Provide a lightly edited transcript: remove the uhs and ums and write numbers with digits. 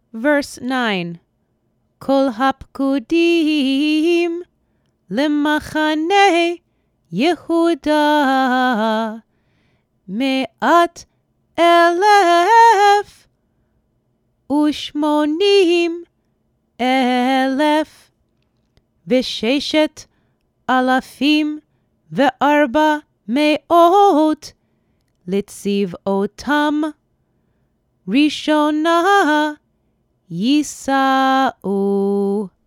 Verse 9. Kol hapkudim lemachane Yehuda me'at elef ushmonim elef v'sheshet alafim ve'arba me'ot לצבאותם ראשונה יישאו.